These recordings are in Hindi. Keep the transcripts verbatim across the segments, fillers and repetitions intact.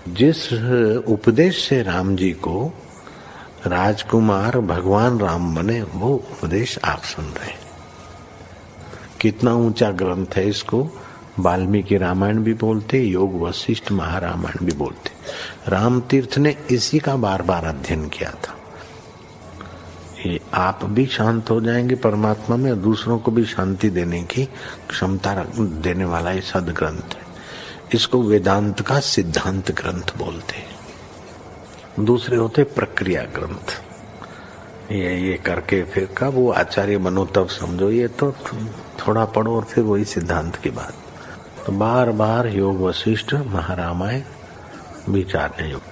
जिस उपदेश से राम जी को राजकुमार भगवान राम बने, वो उपदेश आप सुन रहे हैं। कितना ऊंचा ग्रंथ है, इसको वाल्मीकि रामायण भी बोलते, योग वशिष्ठ महारामायण भी बोलते। राम तीर्थ ने इसी का बार बार अध्ययन किया था। ये आप भी शांत हो जाएंगे परमात्मा में, और दूसरों को भी शांति देने की क्षमता देने वाला ये सदग्रंथ है। इसको वेदांत का सिद्धांत ग्रंथ बोलते हैं। दूसरे होते प्रक्रिया ग्रंथ। ये ये करके फिर कब वो आचार्य बनो तब समझो, ये तो थोड़ा पढ़ो और फिर वही सिद्धांत की बात। तो बार बार योग वशिष्ठ महारामायण विचारने योग।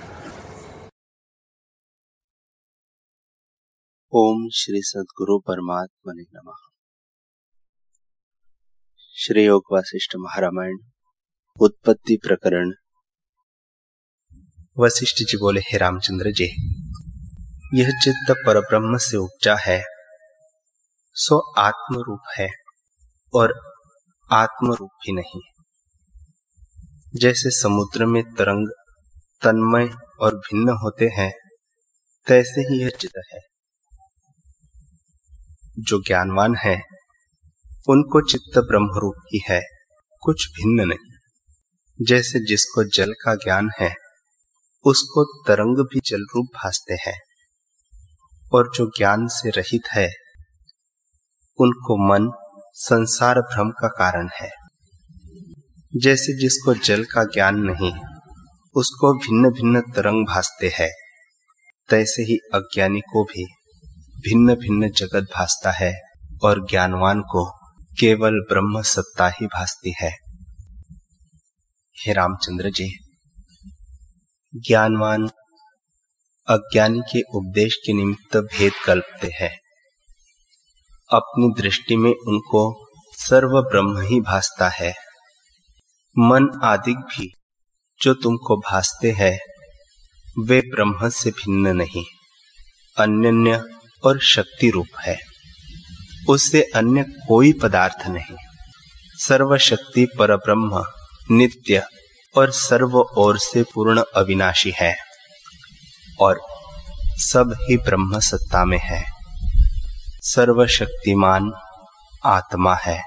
ओम श्री सद्गुरु परमात्मने नमः। श्री योग वशिष्ठ महारामायण उत्पत्ति प्रकरण। वशिष्ठ जी बोले, हे रामचंद्र जी, यह चित्त परब्रह्म से उपजा है, सो आत्म रूप है और आत्म रूप भी नहीं। जैसे समुद्र में तरंग तन्मय और भिन्न होते हैं, तैसे ही यह चित्त है। जो ज्ञानवान है उनको चित्त ब्रह्म रूप ही है, कुछ भिन्न नहीं। जैसे जिसको जल का ज्ञान है उसको तरंग भी जल रूप भासते हैं, और जो ज्ञान से रहित है उनको मन संसार भ्रम का कारण है। जैसे जिसको जल का ज्ञान नहीं उसको भिन्न भिन्न तरंग भासते हैं, तैसे ही अज्ञानी को भी भिन्न भिन्न जगत भासता है, और ज्ञानवान को केवल ब्रह्म सत्ता ही भासती है। हे रामचंद्र जी, ज्ञानवान अज्ञानी के उपदेश के निमित्त भेद कल्पते हैं। अपनी दृष्टि में उनको सर्व ब्रह्म ही भासता है। मन आदि भी जो तुमको भासते हैं वे ब्रह्म से भिन्न नहीं, अनन्य और शक्ति रूप है। उससे अन्य कोई पदार्थ नहीं। सर्वशक्ति परब्रह्म नित्य और सर्व ओर से पूर्ण अविनाशी है, और सब ही ब्रह्म सत्ता में है। सर्वशक्तिमान आत्मा है।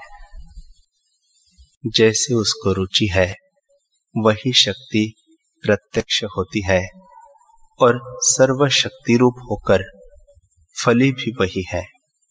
जैसे उसको रुचि है वही शक्ति प्रत्यक्ष होती है, और सर्वशक्ति रूप होकर फली भी वही है।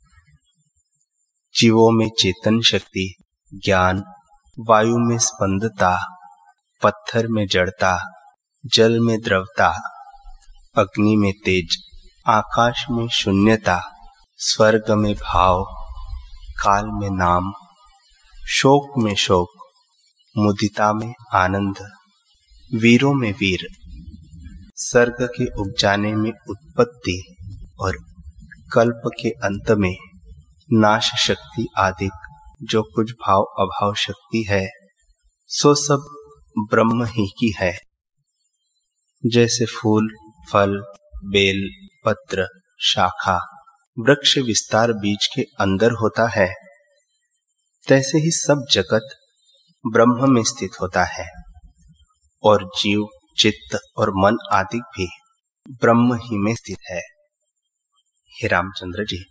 जीवों में चेतन शक्ति, ज्ञान, वायु में स्पंदता, पत्थर में जड़ता, जल में द्रवता, अग्नि में तेज, आकाश में शून्यता, स्वर्ग में भाव, काल में नाम, शोक में शोक, मुदिता में आनंद, वीरों में वीर, सर्ग के उपजाने में उत्पत्ति और कल्प के अंत में नाश शक्ति आदि जो कुछ भाव अभाव शक्ति है, सो सब ब्रह्म ही की है। जैसे फूल, फल, बेल, पत्र, शाखा, वृक्ष विस्तार बीज के अंदर होता है, तैसे ही सब जगत ब्रह्म में स्थित होता है, और जीव, चित्त और मन आदि भी ब्रह्म ही में स्थित है। हे रामचंद्र जी,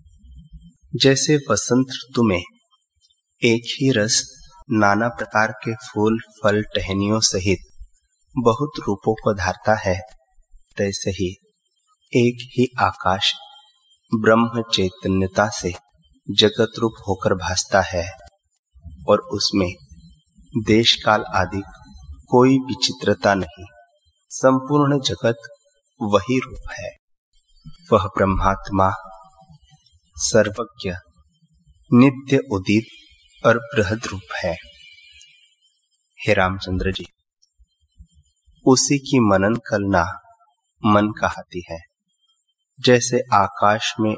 जैसे वसंत ऋतु में एक ही रस नाना प्रकार के फूल, फल, टहनियों सहित बहुत रूपों को धारता है, तैसे ही एक ही आकाश ब्रह्म चैतन्यता से जगत रूप होकर भासता है, और उसमें देश काल आदि कोई विचित्रता नहीं। संपूर्ण जगत वही रूप है। वह ब्रह्मात्मा सर्वज्ञ, नित्य उदित और बृहद रूप है। हे रामचंद्र जी, उसी की मनन करना मन कहाती है। जैसे आकाश में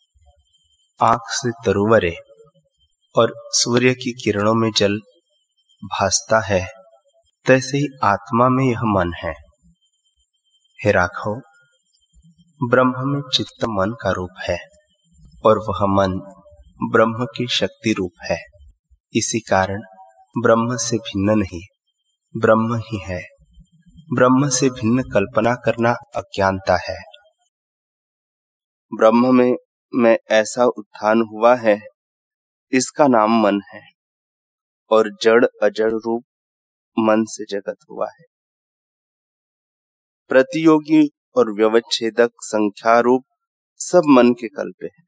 आंख से तरुवरे और सूर्य की किरणों में जल भासता है, तैसे ही आत्मा में यह मन है। हे राघव, ब्रह्म में चित्त मन का रूप है, और वह मन ब्रह्म की शक्ति रूप है। इसी कारण ब्रह्म से भिन्न नहीं, ब्रह्म ही है। ब्रह्म से भिन्न कल्पना करना अज्ञानता है। ब्रह्म में मैं ऐसा उत्थान हुआ है, इसका नाम मन है, और जड़ अजड़ रूप मन से जगत हुआ है। प्रतियोगी और व्यवच्छेदक संख्या रूप सब मन के कल्पे हैं।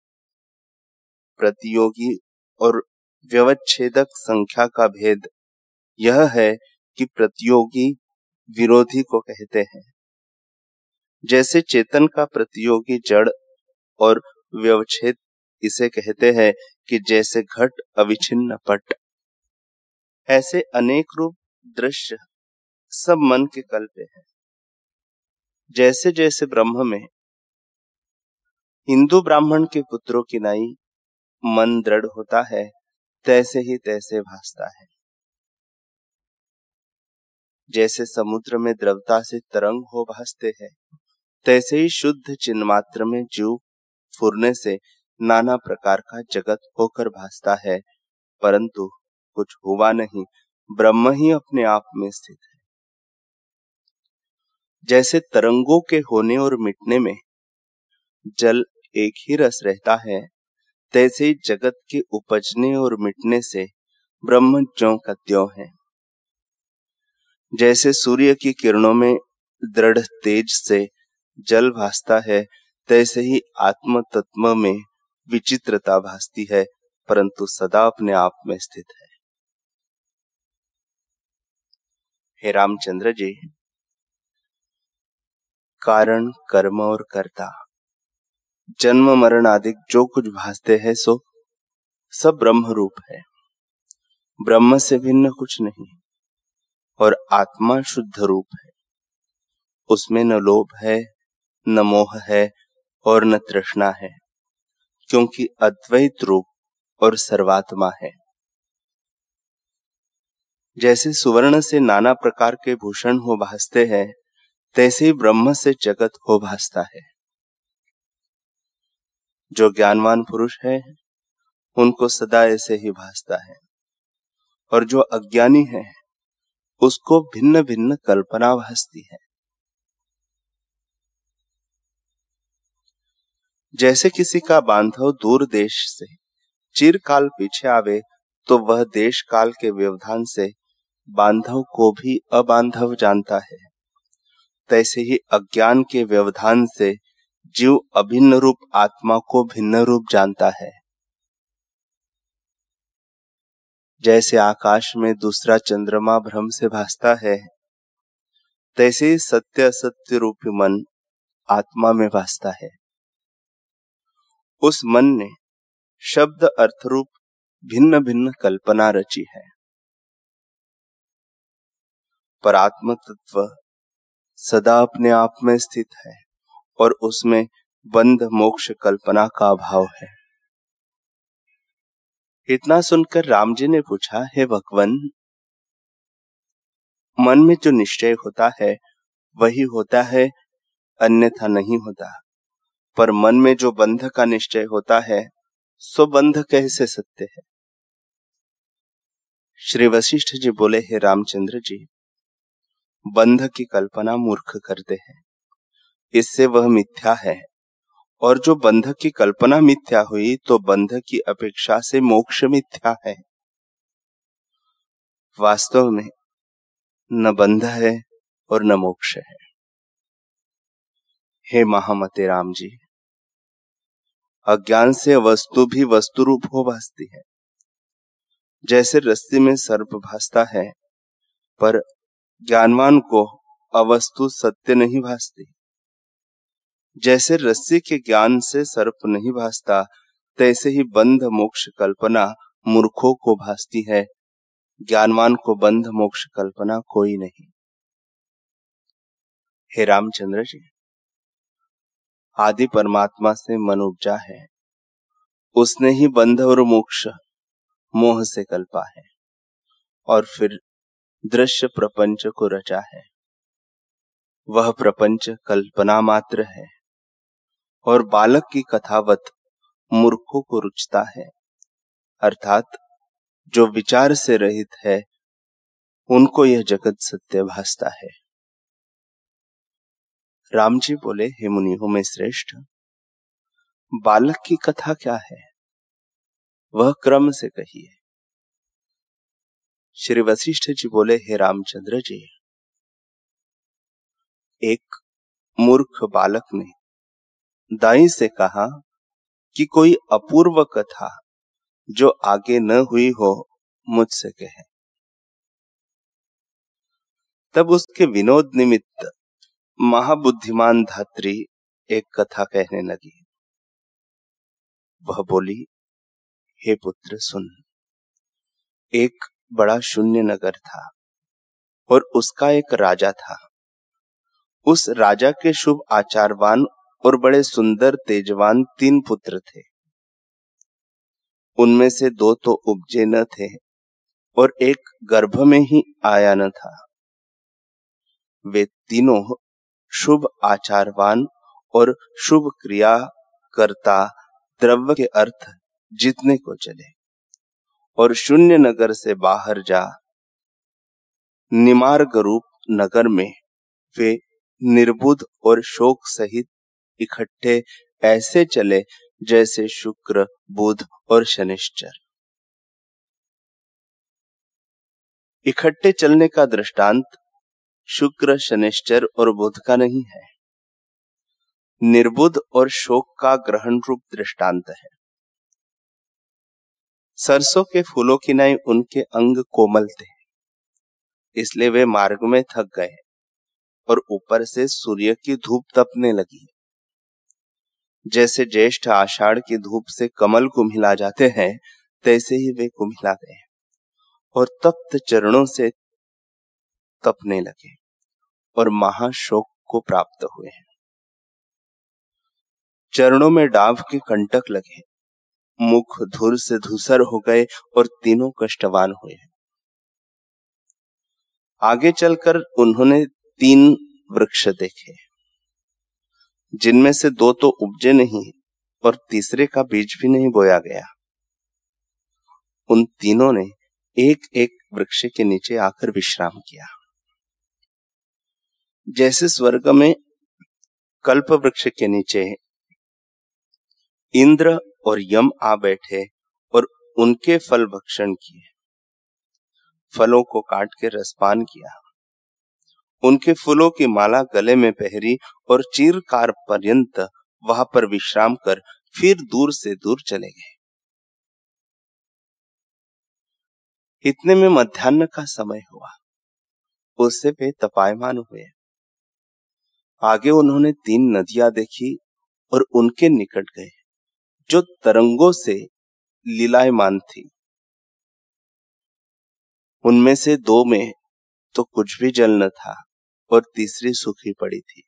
प्रतियोगी और व्यवच्छेदक संख्या का भेद यह है कि प्रतियोगी विरोधी को कहते हैं। जैसे चेतन का प्रतियोगी जड़ और व्यवच्छेद इसे कहते हैं कि जैसे घट अविच्छिन्न पट, ऐसे अनेक रूप दृश्य सब मन के कल्पे हैं। जैसे जैसे ब्रह्म में हिंदू ब्राह्मण के पुत्रों की नाई मन दृढ़ होता है, तैसे ही तैसे भासता है। जैसे समुद्र में द्रवता से तरंग हो भासते हैं, तैसे ही शुद्ध चिन्मात्र में जीव फुरने से नाना प्रकार का जगत होकर भासता है, परंतु कुछ हुआ नहीं, ब्रह्म ही अपने आप में स्थित है। जैसे तरंगों के होने और मिटने में जल एक ही रस रहता है, तैसे ही जगत के उपजने और मिटने से ब्रह्म ज्यों का त्यों है। जैसे सूर्य की किरणों में दृढ़ तेज से जल भासता है, तैसे ही आत्म तत्व में विचित्रता भासती है, परंतु सदा अपने आप में स्थित है। हे रामचंद्र जी, कारण, कर्म और कर्ता, जन्म मरण आदि जो कुछ भासते हैं सो सब ब्रह्म रूप है। ब्रह्म से भिन्न कुछ नहीं, और आत्मा शुद्ध रूप है। उसमें न लोभ है, न मोह है और न तृष्णा है, क्योंकि अद्वैत रूप और सर्वात्मा है। जैसे सुवर्ण से नाना प्रकार के भूषण हो भासते हैं, तैसे ही ब्रह्म से जगत हो भासता है। जो ज्ञानवान पुरुष है, उनको सदा ऐसे ही भासता है, और जो अज्ञानी है, उसको भिन्न भिन्न कल्पना भासती है। जैसे किसी का बांधव दूर देश से चिरकाल पीछे आवे, तो वह देश काल के व्यवधान से बांधव को भी अबांधव जानता है, तैसे ही अज्ञान के व्यवधान से जीव अभिन्न रूप आत्मा को भिन्न रूप जानता है। जैसे आकाश में दूसरा चंद्रमा भ्रम से भासता है, तैसे ही सत्य असत्य रूपी मन आत्मा में भासता है। उस मन ने शब्द अर्थ रूप भिन्न भिन्न कल्पना रची है, पर आत्म तत्व सदा अपने आप में स्थित है, और उसमें बंध मोक्ष कल्पना का अभाव है। इतना सुनकर राम जी ने पूछा, हे भगवन, मन में जो निश्चय होता है वही होता है, अन्यथा नहीं होता, पर मन में जो बंध का निश्चय होता है सो बंध कैसे सत्य है? श्री वशिष्ठ जी बोले, हे रामचंद्र जी, बंध की कल्पना मूर्ख करते हैं, इससे वह मिथ्या है, और जो बंध की कल्पना मिथ्या हुई तो बंध की अपेक्षा से मोक्ष मिथ्या है। वास्तव में न बंध है और न मोक्ष है। हे महामते राम जी, अज्ञान से वस्तु भी वस्तु रूप हो भासती है। जैसे रस्सी में सर्प भासता है, पर ज्ञानवान को अवस्तु सत्य नहीं भासती। जैसे रस्सी के ज्ञान से सर्प नहीं भासता, तैसे ही बंध मोक्ष कल्पना मूर्खों को भासती है, ज्ञानवान को बंध मोक्ष कल्पना कोई नहीं। हे रामचंद्र जी, आदि परमात्मा से मन उपजा है, उसने ही बंध और मोक्ष मोह से कल्पा है, और फिर दृश्य प्रपंच को रचा है। वह प्रपंच कल्पना मात्र है, और बालक की कथावत मूर्खों को रुचता है, अर्थात जो विचार से रहित है, उनको यह जगत सत्य भासता है। राम जी बोले, हे मुनियों में श्रेष्ठ, बालक की कथा क्या है, वह क्रम से कहिए। श्री वशिष्ठ जी बोले, हे रामचंद्र जी, एक मूर्ख बालक ने दाई से कहा कि कोई अपूर्व कथा जो आगे न हुई हो मुझसे कहे। तब उसके विनोद निमित्त महाबुद्धिमान धात्री एक कथा कहने लगी। वह बोली, हे पुत्र सुन, एक बड़ा शून्य नगर था और उसका एक राजा था। उस राजा के शुभ आचारवान और बड़े सुंदर तेजवान तीन पुत्र थे। उनमें से दो तो उपजे न थे और एक गर्भ में ही आया न था। वे तीनों शुभ आचारवान और शुभ क्रिया करता द्रव्य के अर्थ जीतने को चले और शून्य नगर से बाहर जा निमार्ग रूप नगर में वे निर्बुध और शोक सहित इकट्ठे ऐसे चले जैसे शुक्र, बुध और शनिश्चर। इकट्ठे चलने का दृष्टांत शुक्र, शनिश्चर और बुध का नहीं है, निर्बुध और शोक का ग्रहण रूप दृष्टांत है। सरसों के फूलों की नाई उनके अंग कोमल थे, इसलिए वे मार्ग में थक गए और ऊपर से सूर्य की धूप तपने लगी। जैसे ज्येष्ठ आषाढ़ की धूप से कमल कुम्हिला जाते हैं, तैसे ही वे कुम्हिला गए और तप्त चरणों से तपने लगे और महाशोक को प्राप्त हुए हैं। चरणों में डाव के कंटक लगे, मुख धूल से धूसर हो गए और तीनों कष्टवान हुए। आगे चलकर उन्होंने तीन वृक्ष देखे, जिनमें से दो तो उपजे नहीं और तीसरे का बीज भी नहीं बोया गया। उन तीनों ने एक एक वृक्ष के नीचे आकर विश्राम किया। जैसे स्वर्ग में कल्प वृक्ष के नीचे इंद्र और यम आ बैठे और उनके फल भक्षण किए, फलों को काट के रसपान किया, उनके फूलों की माला गले में पहरी और चिरकाल पर्यंत वहां पर विश्राम कर फिर दूर से दूर चले गए। इतने में मध्याह्न का समय हुआ, उससे वे तपायमान हुए। आगे उन्होंने तीन नदियां देखी और उनके निकट गए, जो तरंगों से लीलायमान थी। उनमें से दो में तो कुछ भी जल न था और तीसरी सूखी पड़ी थी।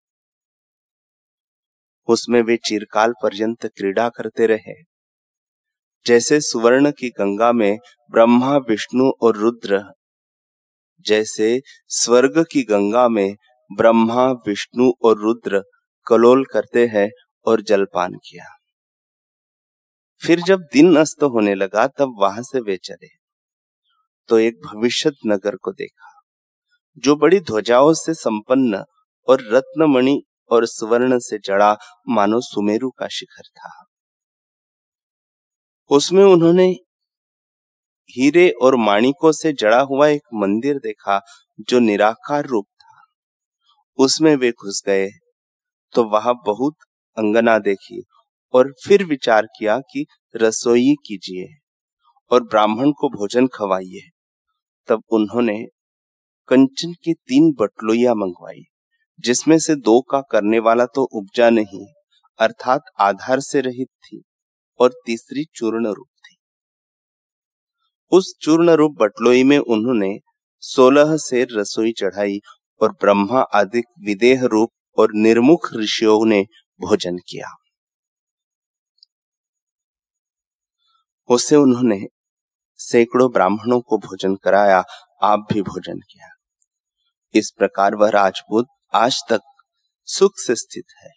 उसमें वे चिरकाल पर्यंत क्रीड़ा करते रहे। जैसे सुवर्ण की गंगा में ब्रह्मा, विष्णु और रुद्र, जैसे स्वर्ग की गंगा में ब्रह्मा, विष्णु और रुद्र कलोल करते हैं और जलपान किया। फिर जब दिन अस्त होने लगा, तब वहां से वे चले तो एक भविष्यत नगर को देखा, जो बड़ी ध्वजाओं से संपन्न और रत्नमणि और सुवर्ण से जड़ा मानो सुमेरु का शिखर था। उसमें उन्होंने हीरे और माणिकों से जड़ा हुआ एक मंदिर देखा, जो निराकार रूप था। उसमें वे घुस गए तो वहां बहुत अंगना देखी और फिर विचार किया कि रसोई कीजिए और ब्राह्मण को भोजन खवाइए। तब उन्होंने कंचन की तीन बटलोइयां मंगवाई, जिसमें से दो का करने वाला तो उपजा नहीं, अर्थात आधार से रहित थी, और तीसरी चूर्ण रूप थी। उस चूर्ण रूप बटलोई में उन्होंने सोलह से रसोई चढ़ाई और ब्रह्मा आदि विदेह रूप और निर्मुख ऋषियों ने भोजन किया। उससे उन्होंने सैकड़ों ब्राह्मणों को भोजन कराया, आप भी भोजन किया। इस प्रकार वह राजपूत आज तक सुख से स्थित है।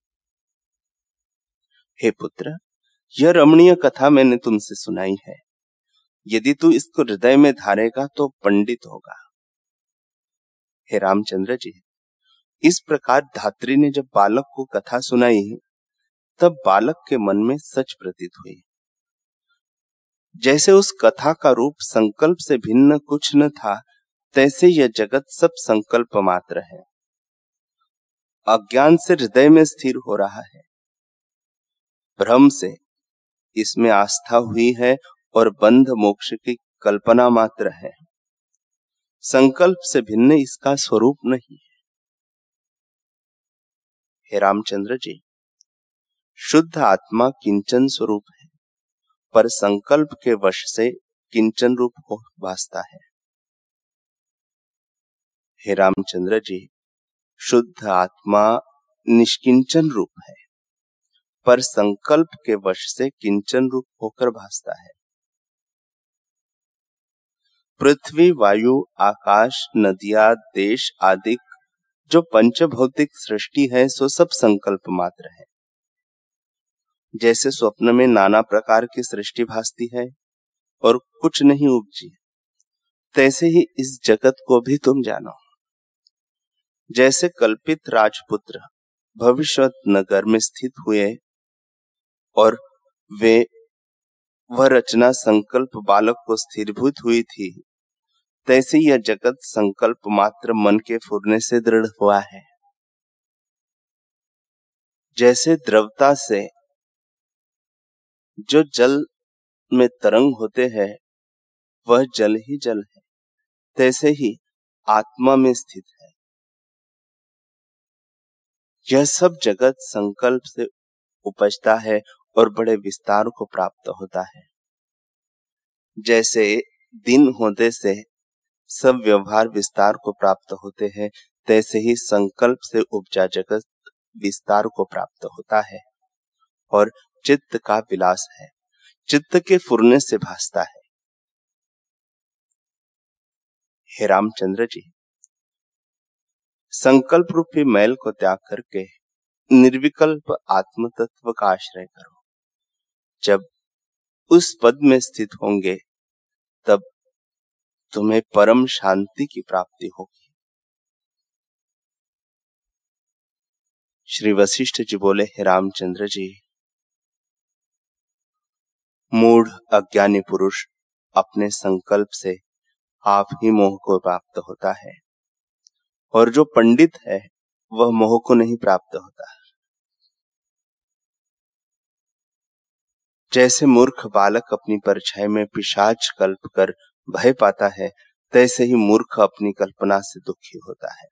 हे पुत्र, यह रमणीय कथा मैंने तुमसे सुनाई है। यदि तू इसको हृदय में धारेगा तो पंडित होगा। हे रामचंद्र जी, इस प्रकार धात्री ने जब बालक को कथा सुनाई तब बालक के मन में सच प्रतीत हुई। जैसे उस कथा का रूप संकल्प से भिन्न कुछ न था, तैसे यह जगत सब संकल्प मात्र है। अज्ञान से हृदय में स्थिर हो रहा है, भ्रम से इसमें आस्था हुई है और बंध मोक्ष की कल्पना मात्र है। संकल्प से भिन्न इसका स्वरूप नहीं है। हे रामचंद्र जी, शुद्ध आत्मा किंचन स्वरूप है, पर संकल्प के वश से किंचन रूप हो भासता है। हे रामचंद्र जी, शुद्ध आत्मा निष्किंचन रूप है, पर संकल्प के वश से किंचन रूप होकर भासता है। पृथ्वी, वायु, आकाश, नदियां, देश आदि जो पंचभौतिक सृष्टि है सो सब संकल्प मात्र है। जैसे स्वप्न में नाना प्रकार की सृष्टि भासती है और कुछ नहीं उपजी, तैसे ही इस जगत को भी तुम जानो। जैसे कल्पित राजपुत्र भविष्यत नगर में स्थित हुए और वे वह रचना संकल्प बालक को स्थिरभूत हुई थी, तैसे यह जगत संकल्प मात्र मन के फुरने से दृढ़ हुआ है। जैसे द्रवता से जो जल में तरंग होते हैं वह जल ही जल है, तैसे ही आत्मा में स्थित है। यह सब जगत संकल्प से उपजता है और बड़े विस्तार को प्राप्त होता है। जैसे दिन होने से सब व्यवहार विस्तार को प्राप्त होते हैं, तैसे ही संकल्प से उपजा जगत विस्तार को प्राप्त होता है और चित्त का विलास है, चित्त के फुरने से भासता है। हे रामचंद्र जी, संकल्प रूपी मैल को त्याग करके निर्विकल्प आत्म तत्व का आश्रय करो। जब उस पद में स्थित होंगे तब तुम्हें परम शांति की प्राप्ति होगी। श्री वशिष्ठ जी बोले, हे रामचंद्र जी, मूढ़ अज्ञानी पुरुष अपने संकल्प से आप ही मोह को प्राप्त होता है, और जो पंडित है वह मोह को नहीं प्राप्त होता। जैसे मूर्ख बालक अपनी परछाई में पिशाच कल्प कर भय पाता है, तैसे ही मूर्ख अपनी कल्पना से दुखी होता है।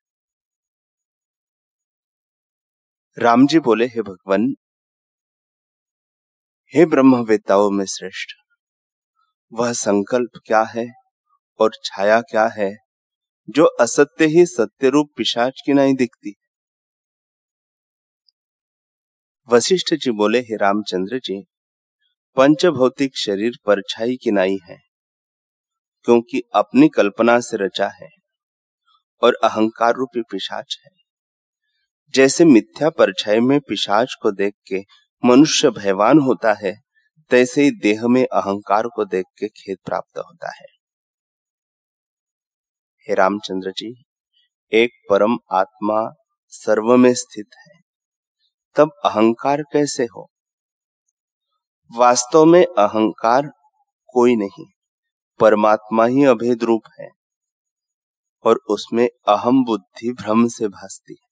राम जी बोले, हे भगवान, हे ब्रह्मवेत्ताओं में श्रेष्ठ, वह संकल्प क्या है और छाया क्या है जो असत्य ही सत्य रूप पिशाच की नहीं दिखती। वशिष्ठ जी बोले, हे रामचंद्र जी, पंचभौतिक शरीर परछाई की नाई है, क्योंकि अपनी कल्पना से रचा है और अहंकार रूपी पिशाच है। जैसे मिथ्या परछाई में पिशाच को देख के मनुष्य भयवान होता है, तैसे ही देह में अहंकार को देख के खेद प्राप्त होता है। हे रामचंद्र जी, एक परम आत्मा सर्व में स्थित है, तब अहंकार कैसे हो? वास्तव में अहंकार कोई नहीं, परमात्मा ही अभेद रूप है और उसमें अहम बुद्धि भ्रम से भासती है।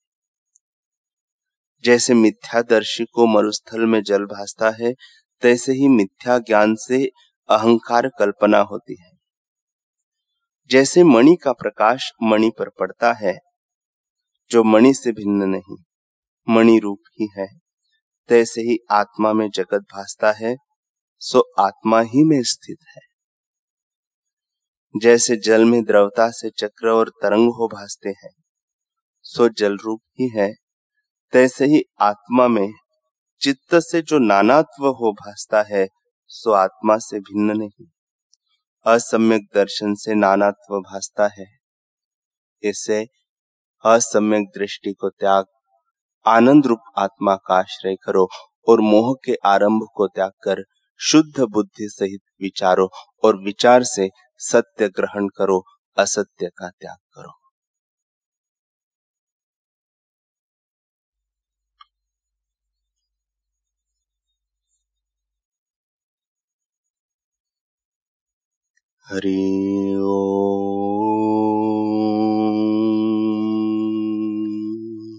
जैसे मिथ्यादर्शी को मरुस्थल में जल भासता है, तैसे ही मिथ्या ज्ञान से अहंकार कल्पना होती है। जैसे मणि का प्रकाश मणि पर पड़ता है, जो मणि से भिन्न नहीं, मणि रूप ही है, तैसे ही आत्मा में जगत भासता है, सो आत्मा ही में स्थित है। जैसे जल में द्रवता से चक्र और तरंग हो भासते हैं, सो जल रूप ही है, तैसे ही आत्मा में चित्त से जो नानात्व हो भासता है, सो आत्मा से भिन्न नहीं, असम्यक दर्शन से नानात्व भासता है। इससे असम्यक दृष्टि को त्याग आनंद रूप आत्मा का आश्रय करो और मोह के आरंभ को त्याग कर शुद्ध बुद्धि सहित विचारो और विचार से सत्य ग्रहण करो, असत्य का त्याग करो। हरि ओम।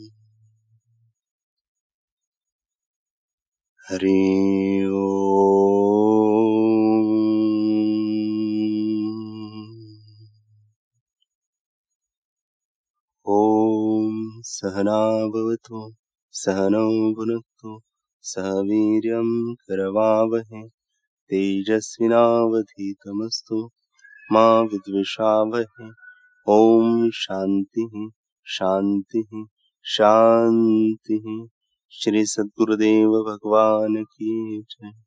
हरि ओम। सहना भवतु सहनौ भुनक्तु सह वीर्यं करवावहै तेजस्विनावधीतमस्तु मा विद्विषावहै। ओम शांति शांति शांति। श्री सद्गुरुदेव भगवान की जय।